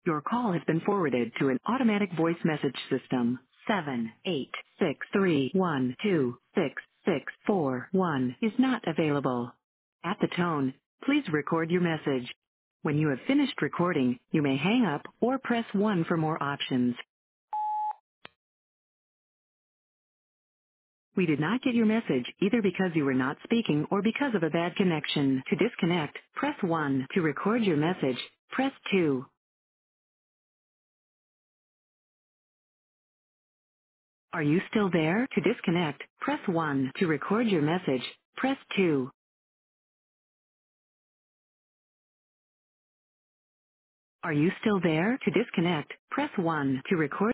Your call has been forwarded to an automatic voice message system. 78631266641 is not available. At the tone, please record your message. When you have finished recording, you may hang up or press 1 for more options. We did not get your message either because you were not speaking or because of a bad connection. To disconnect, press 1. To record your message, press 2. Are you still there? To disconnect, press 1. To record your message, press 2. Are you still there? To disconnect, press 1. To record